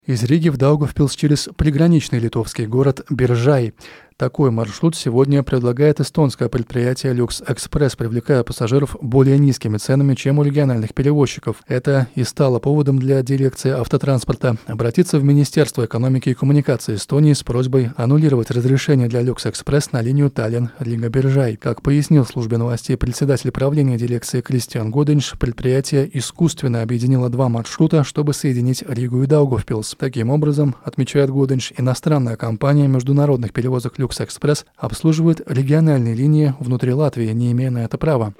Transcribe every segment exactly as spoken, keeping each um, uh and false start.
Из Риги в Даугавпилс через приграничный литовский город Биржай. Такой маршрут сегодня предлагает эстонское предприятие «Люкс Экспресс», привлекая пассажиров более низкими ценами, чем у региональных перевозчиков. Это и стало поводом для дирекции автотранспорта обратиться в Министерство экономики и коммуникации Эстонии с просьбой аннулировать разрешение для «Люкс Экспресс» на линию Таллин-Рига-Биржай. Как пояснил службе новостей председатель правления дирекции Кристиан Годенш, предприятие искусственно объединило два маршрута, чтобы соединить Ригу и Даугавпилс. Таким образом, отмечает Годенш, иностранная компания международных перевозок «Люкс Экспресс» обслуживает региональные линии внутри Латвии, не имея на это права.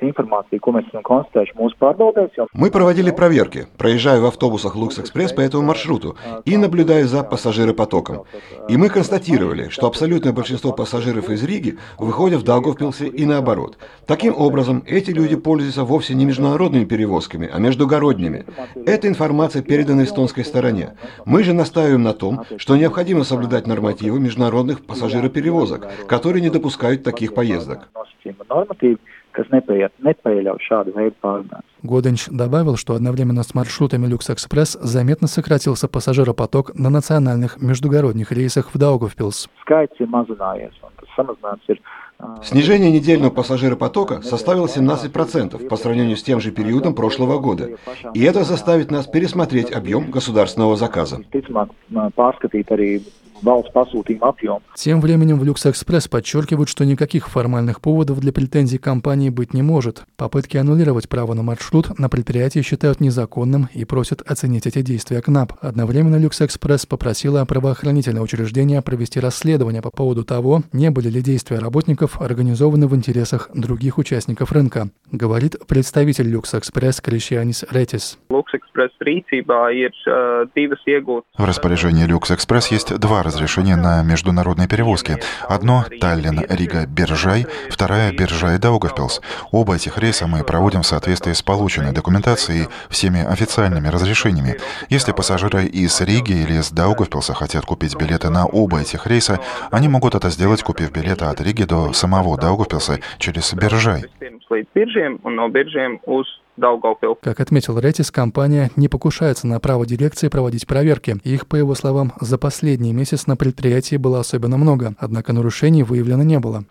Мы проводили проверки, проезжая в автобусах «Люкс Экспресс» по этому маршруту и наблюдая за пассажиропотоком. И мы констатировали, что абсолютное большинство пассажиров из Риги выходят в Даугавпилсе и наоборот. Таким образом, эти люди пользуются вовсе не международными перевозками, а междугородними. Эта информация передана эстонской стороне. Мы же настаиваем на том, что необходимо соблюдать нормативы международных пассажироперевозок, которые не допускают таких поездок. Годенш добавил, что одновременно с маршрутами «Люкс Экспресс» заметно сократился пассажиропоток на национальных междугородних рейсах в Даугавпилс. Снижение недельного пассажиропотока составило семнадцать процентов по сравнению с тем же периодом прошлого года, и это заставит нас пересмотреть объем государственного заказа. Тем временем в «Люкс Экспресс» подчеркивают, что никаких формальных поводов для претензий компании быть не может. Попытки аннулировать право на маршрут на предприятии считают незаконным и просят оценить эти действия КНАП. Одновременно «Люкс Экспресс» попросила правоохранительное учреждение провести расследование по поводу того, не были ли действия работников организованы в интересах других участников рынка, говорит представитель «Люкс Экспресс» Кришьянис Ретис. В распоряжении «Люкс Экспресс» есть два разрешения на международные перевозки. Одно — Таллин-Рига-Биржай, вторая — Биржай-Даугавпилс. Оба этих рейса мы проводим в соответствии с полученной документацией и всеми официальными разрешениями. Если пассажиры из Риги или из Даугавпилса хотят купить билеты на оба этих рейса, они могут это сделать, купив билеты от Риги до самого Даугавпилса через Биржай. Как отметил Ретис, компания не покушается на право дирекции проводить проверки. Их, по его словам, за последний месяц на предприятии было особенно много, однако нарушений выявлено не было.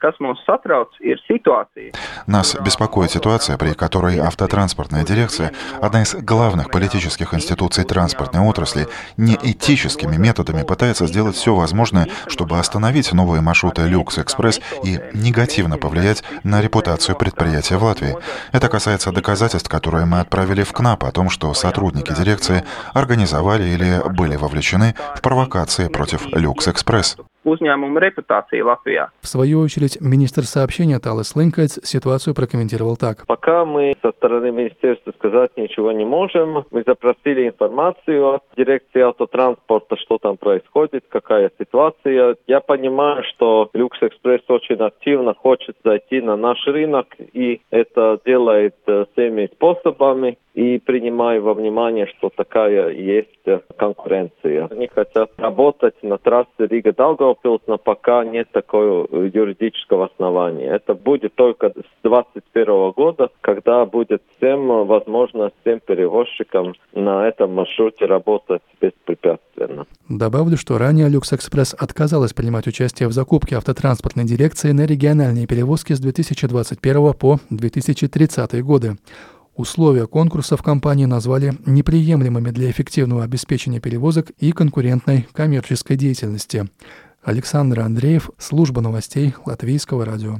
Нас беспокоит ситуация, при которой автотранспортная дирекция, одна из главных политических институций транспортной отрасли, неэтическими методами пытается сделать все возможное, чтобы остановить новые маршруты «Люкс Экспресс» и негативно повлиять на репутацию предприятия в Латвии. Это касается доказательств, которые мы отправили в КНАП о том, что сотрудники дирекции организовали или были вовлечены в провокации против «Люкс Экспресс». В свою очередь, министр сообщения Талис Линкайц ситуацию прокомментировал так. Пока мы со стороны министерства сказать ничего не можем. Мы запросили информацию от дирекции автотранспорта, что там происходит, какая ситуация. Я понимаю, что «Люкс Экспресс» очень активно хочет зайти на наш рынок, и это делает всеми способами. И принимаю во внимание, что такая есть конкуренция. Они хотят работать на трассе Рига-Даугавпилс, но пока нет такого юридического основания. Это будет только с двадцать первого года, когда будет всем возможно, всем перевозчикам на этом маршруте работать беспрепятственно. Добавлю, что ранее «Люкс Экспресс» отказалась принимать участие в закупке автотранспортной дирекции на региональные перевозки с две тысячи двадцать первого по две тысячи тридцатый годы. Условия конкурса в компании назвали неприемлемыми для эффективного обеспечения перевозок и конкурентной коммерческой деятельности. Александр Андреев, служба новостей Латвийского радио.